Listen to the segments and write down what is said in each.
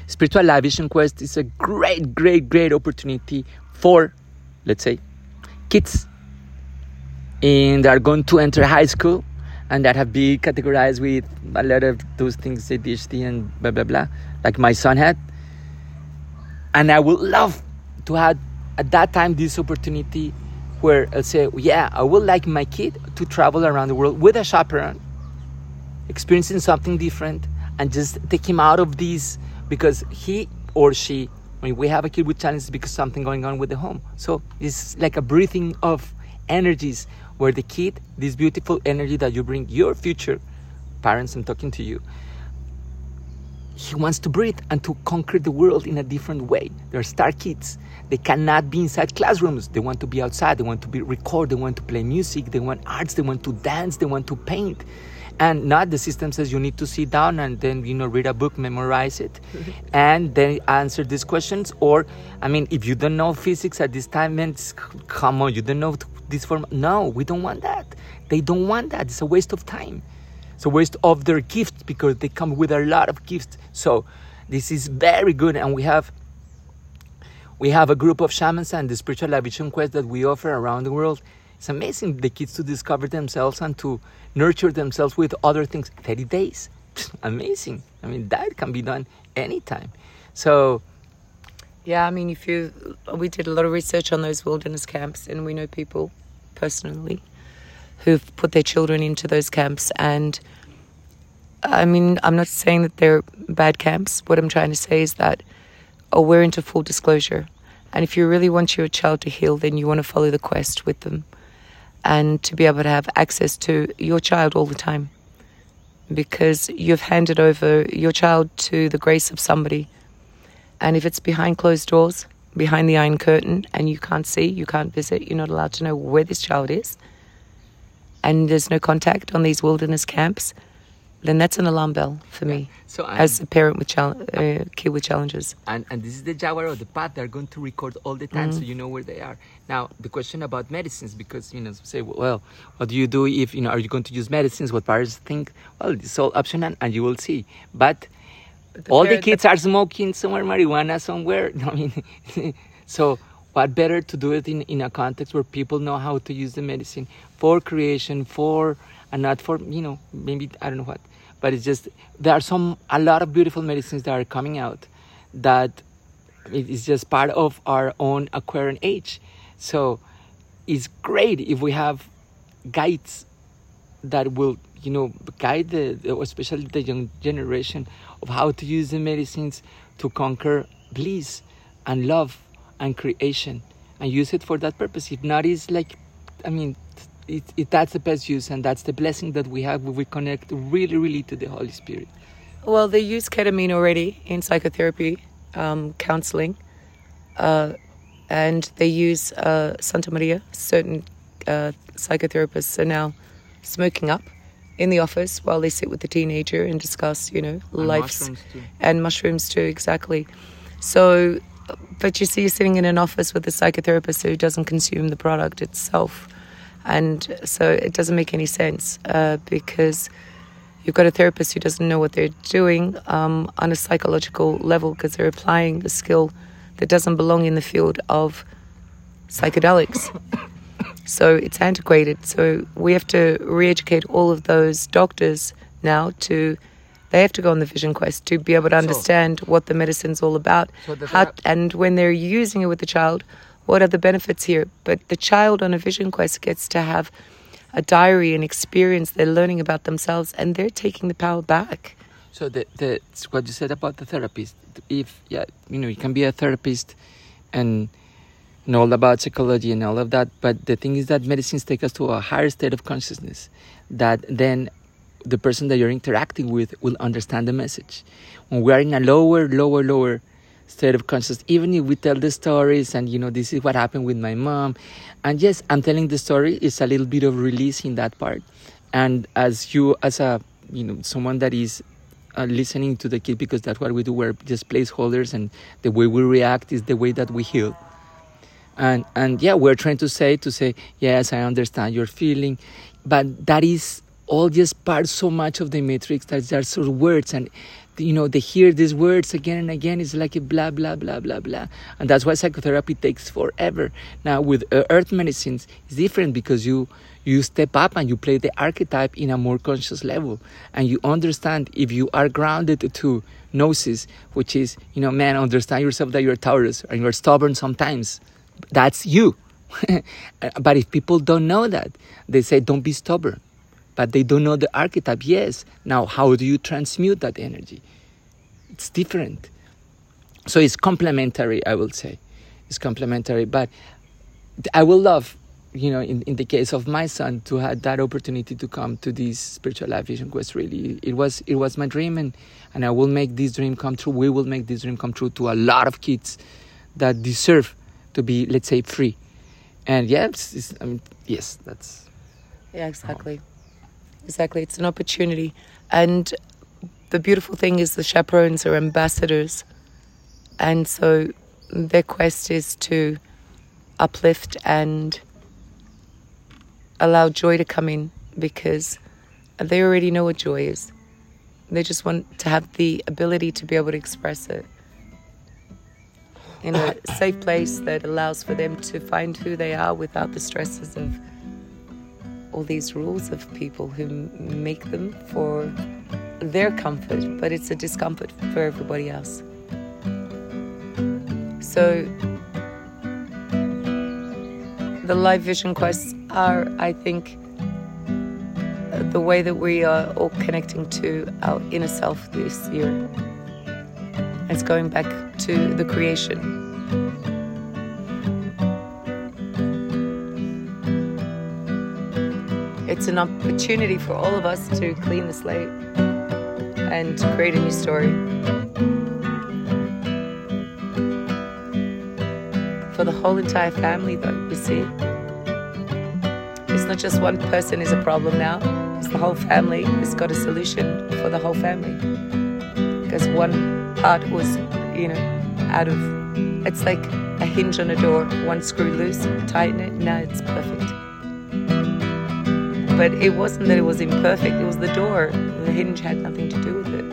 Spiritual Live Vision Quest is a great opportunity for, let's say, kids and they are going to enter high school and that have been categorized with a lot of those things, ADHD and blah, blah, blah, like my son had. And I would love to have, at that time, this opportunity where I'll say, yeah, I would like my kid to travel around the world with a chaperone, experiencing something different, and just take him out of these, because he or she, I mean, we have a kid with challenges because something going on with the home. So it's like a breathing of energies where the kid, this beautiful energy that you bring, your future parents, I'm talking to you, he wants to breathe and to conquer the world in a different way. They're star kids. They cannot be inside classrooms. They want to be outside. They want to be record. They want to play music. They want arts. They want to dance. They want to paint. And not the system says you need to sit down and then, read a book, memorize it, and then answer these questions. Or, I mean, if you don't know physics at this time, then come on, you don't know this form. No, we don't want that. They don't want that. It's a waste of time. It's a waste of their gifts because they come with a lot of gifts. So this is very good. And we have a group of shamans and the Spiritual Live Vision Quest that we offer around the world. It's amazing the kids to discover themselves and to nurture themselves with other things. 30 days. Amazing. I mean, that can be done anytime. So, yeah, I mean, we did a lot of research on those wilderness camps, and we know people personally who've put their children into those camps. And I mean, I'm not saying that they're bad camps. What I'm trying to say is that, we're into full disclosure. And if you really want your child to heal, then you want to follow the quest with them and to be able to have access to your child all the time, because you've handed over your child to the grace of somebody. And if it's behind closed doors, behind the Iron Curtain, and you can't see, you can't visit, you're not allowed to know where this child is, and there's no contact on these wilderness camps, then that's an alarm bell for me. So as a parent with kid with challenges. And this is the Jaguar of the path. They're going to record all the time, so you know where they are. Now, the question about medicines, because, say, well, what do you do if, are you going to use medicines? What parents think? Well, it's all optional, and you will see. But all the kids are smoking somewhere, marijuana somewhere. I mean, so what better to do it in a context where people know how to use the medicine for creation, and not for, maybe, I don't know what. But it's just, there are a lot of beautiful medicines that are coming out that it is just part of our own Aquarian age. So it's great if we have guides that will, guide especially the young generation of how to use the medicines to conquer bliss and love and creation and use it for that purpose. If not, it's like, I mean, that's the best use, and that's the blessing that we have when we connect really to the Holy Spirit. Well, they use ketamine already in psychotherapy, counseling, and they use Santa Maria. Certain psychotherapists are now smoking up in the office while they sit with the teenager and discuss, life and mushrooms too, exactly. So, but you see, you're sitting in an office with a psychotherapist who doesn't consume the product itself. And so it doesn't make any sense because you've got a therapist who doesn't know what they're doing on a psychological level, because they're applying a skill that doesn't belong in the field of psychedelics. So it's antiquated. So we have to re-educate all of those doctors now they have to go on the vision quest to be able to understand what the medicine's all about. And when they're using it with the child, what are the benefits here? But the child on a vision quest gets to have a diary and experience. They're learning about themselves, and they're taking the power back. So what you said about the therapist, you can be a therapist and know all about psychology and all of that, but the thing is that medicines take us to a higher state of consciousness that then the person that you're interacting with will understand the message. When we are in a lower state of consciousness, even if we tell the stories and this is what happened with my mom, and yes, I'm telling the story, it's a little bit of release in that part. And as a someone that is listening to the kid, because that's what we do, we're just placeholders, and the way we react is the way that we heal. And yeah, we're trying to say yes, I understand your feeling, but that is all just part so much of the matrix that there are sort of words, and they hear these words again and again. It's like a blah blah blah blah blah, and that's why psychotherapy takes forever. Now with earth medicines, it's different because you step up and you play the archetype in a more conscious level, and you understand, if you are grounded to gnosis, which is, man, understand yourself that you're Taurus and you're stubborn sometimes. That's you. But if people don't know that, they say don't be stubborn, but they don't know the archetype. Yes. Now, how do you transmute that energy? It's different. So it's complementary, I will say. It's complementary. But I will love, in the case of my son, to have that opportunity to come to this spiritual life vision quest. Really, it was my dream, and I will make this dream come true. We will make this dream come true to a lot of kids that deserve to be, let's say, free. And yes, that's... Yeah, exactly. Exactly. It's an opportunity. And the beautiful thing is the chaperones are ambassadors. And so their quest is to uplift and allow joy to come in, because they already know what joy is. They just want to have the ability to be able to express it in a safe place that allows for them to find who they are without the stresses of all these rules of people who make them for their comfort, but it's a discomfort for everybody else. So the live vision quests are, I think, the way that we are all connecting to our inner self this year. It's going back to the creation. It's an opportunity for all of us to clean the slate and to create a new story. For the whole entire family, though, you see. It's not just one person is a problem now. It's the whole family has got a solution for the whole family. Because one part was, out of... It's like a hinge on a door. One screw loose, tighten it, now it's perfect. But it wasn't that it was imperfect, it was the door. The hinge had nothing to do with it.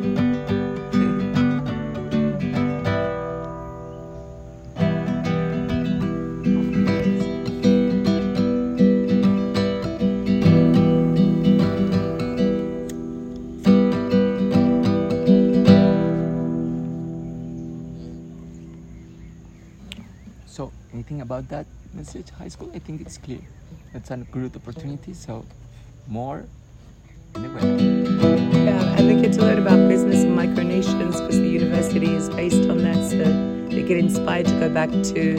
So, anything about that message, high school? I think it's clear. It's a good opportunity, so more anyway. Yeah, and they get to learn about business and micronations because the university is based on that, so they get inspired to go back to,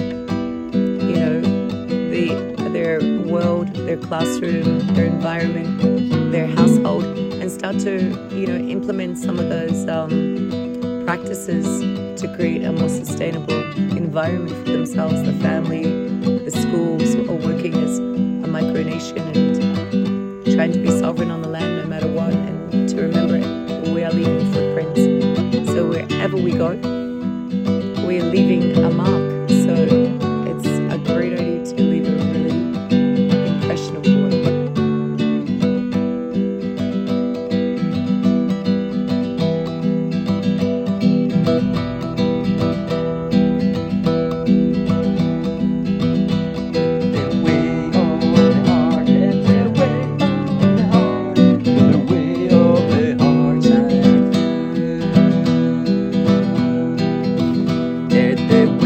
their world, their classroom, their environment, their household, and start to, implement some of those practices to create a more sustainable environment for themselves, the family, the schools, all working as a micronation and trying to be sovereign on the land no matter what, and to remember we are leaving footprints. So wherever we go, we are leaving a mark. So it's a great idea to leave a really impressionable one. The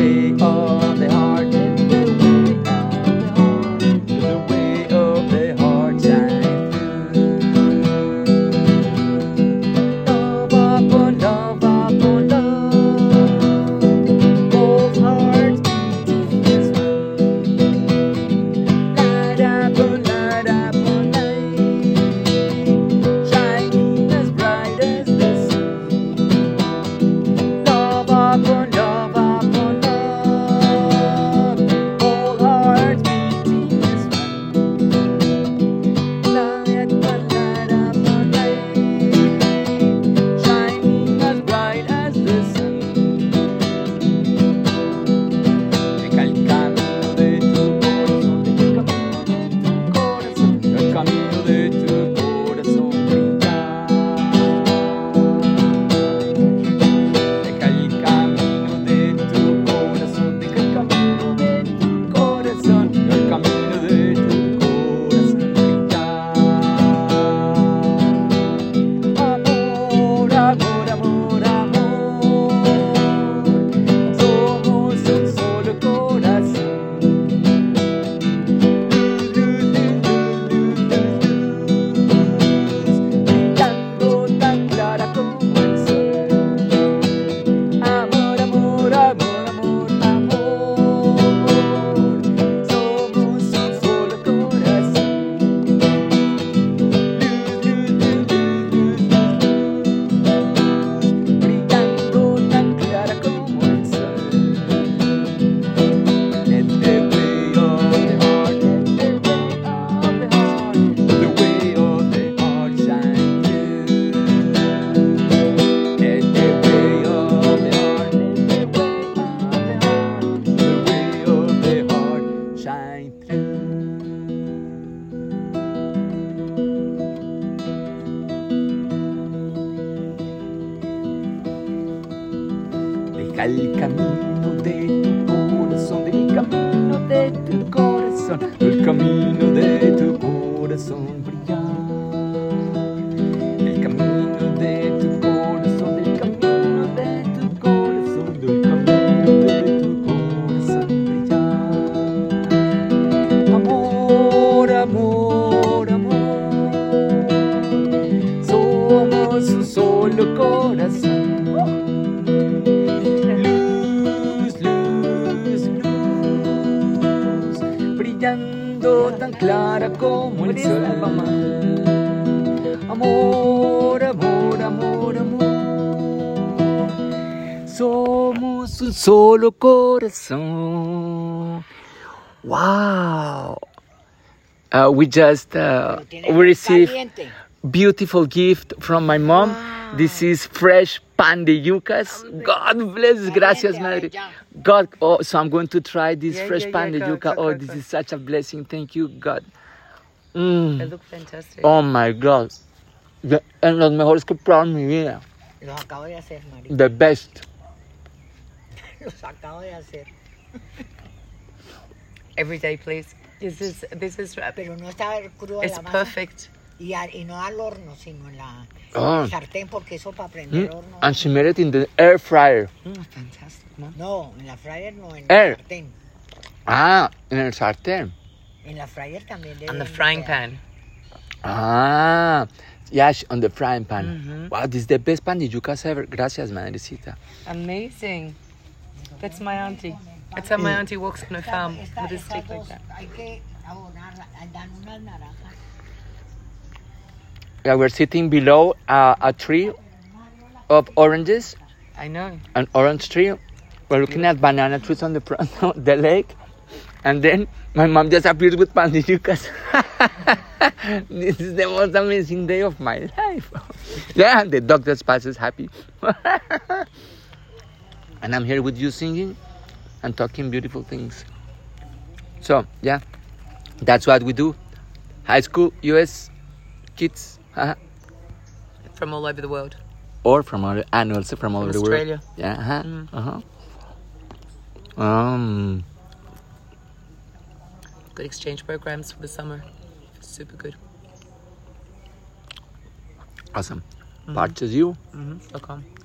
el camino de tu corazón, del camino de tu corazón, el camino de tu corazón brillar. El camino de tu corazón, del camino de tu corazón, del camino de tu corazón brillar. Amor, amor, amor, somos un solo corazón. Luz, luz, luz, brillando tan clara como el sol. Amor, amor, amor, amor, somos un solo corazón. Wow. We just received beautiful gift from my mom. Wow. This is fresh pan de yucas. God bless. Gracias, madre. God. Oh, so I'm going to try this fresh pan de yuca. Oh, this is such a blessing. Thank you, God. They look fantastic. Oh my God. En los mejores que he probado en mi vida. Los acabo de hacer, María. The best. Los acabo de hacer. Every day, please. This is Pero no está cruda it's la masa. perfect. Y no al horno, sino en la Oh. sartén, porque eso para prender horno. And she made it in the air fryer. Fantastic, man. No, en la fryer no, en Air. la sartén. Ah, en el sartén. En la fryer también debe On the de frying quedar. pan. Ah, yeah, on the frying pan. Wow, this is the best pan de yucas ever. Gracias, madrecita. Amazing. That's my auntie. That's how my auntie walks on her farm with a stick like that. Hay que abonarla, dan unas naranjas. Yeah, we're sitting below a tree of oranges, I know. an orange tree. We're looking at banana trees on the front of the lake. And then my mom just appears with pan de yucas. This is the most amazing day of my life. Yeah, the dog just passes happy. And I'm here with you singing and talking beautiful things. So, yeah, that's what we do. High school, US kids. From all over the world. Or from all, and also from all over the world. Australia. Yeah, Good exchange programs for the summer. Super good. Awesome. Parts as you. .com.